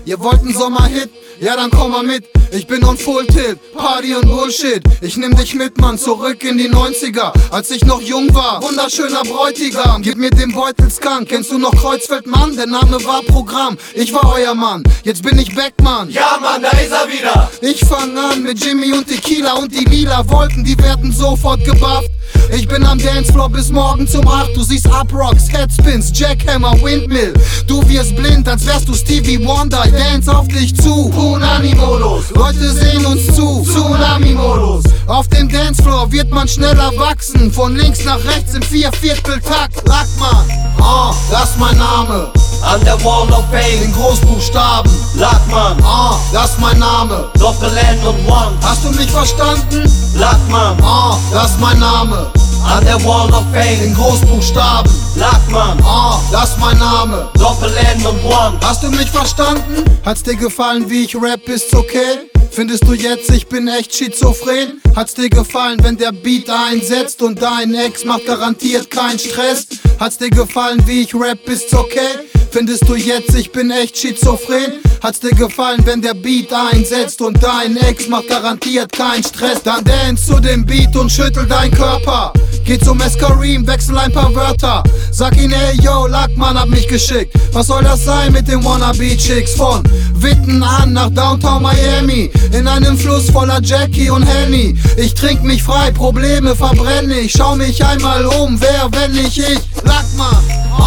Ihr wollt einen Sommerhit? Ja, dann komm mal mit. Ich bin on Full Tilt, Party und Bullshit. Ich nehm dich mit, Mann, zurück in die 90er, als ich noch jung war. Wunderschöner Bräutigam, gib mir den Beutel Skunk. Kennst du noch Kreuzfeld, Mann? Der Name war Programm. Ich war euer Mann, jetzt bin ich back, Mann. Ja, Mann, da ist er wieder. Ich fang an mit Jimmy und Tequila und die lila Wolken, die werden sofort gebufft. Ich bin am Dancefloor bis morgen zum 8. Du siehst Uprocks, Headspins, Jackhammer, Windmill. Du wirst blind, als wärst du Stevie Wonder. Dance auf dich zu, Punani-Modus. Leute sehen uns zu, Tsunami-Modus. Auf dem Dancefloor wird man schneller wachsen. Von links nach rechts im 4/4-Takt. Lackmann, das ist mein Name. An der Wall of Fame In Großbuchstaben. Lackmann, Das ist mein Name. Doppel-N und One. Hast du mich verstanden? Lackmann, Das ist mein Name. an der Wall of Fame In Großbuchstaben. Lackmann, Das ist mein Name. Doppel-N und One. Hast du mich verstanden? Hat's dir gefallen, wie ich rap, ist's okay? Findest du jetzt, ich bin echt schizophren? Hat's dir gefallen, wenn der Beat einsetzt und dein Ex macht garantiert keinen Stress? Hat's dir gefallen, wie ich rap, ist's okay? Findest du jetzt, ich bin echt schizophren? Hat's dir gefallen, wenn der Beat einsetzt und dein Ex macht garantiert keinen Stress? Dann dance zu dem Beat und schüttel dein Körper. Geh zum Escareem, wechsel ein paar Wörter. Sag ihn, ey yo, Lackmann hat mich geschickt. Was soll das sein mit den Wannabe-Chicks? Von Witten an nach Downtown Miami, in einem Fluss voller Jackie und Henny. Ich trink mich frei, Probleme verbrenne ich. Schau mich einmal um, wer, wenn nicht ich? Lackmann,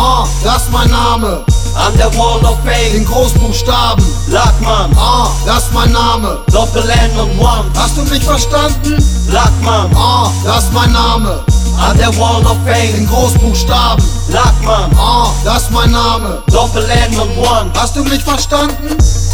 das ist mein Name. An der Wall of Fame In Großbuchstaben. Lackmann, Das ist mein Name. Doppel-N und One. Hast du mich verstanden? Lackmann, Das ist mein Name. an der Wall of Fame In Großbuchstaben. Lackmann, Das ist mein Name. Doppel-N und One. Hast du mich verstanden?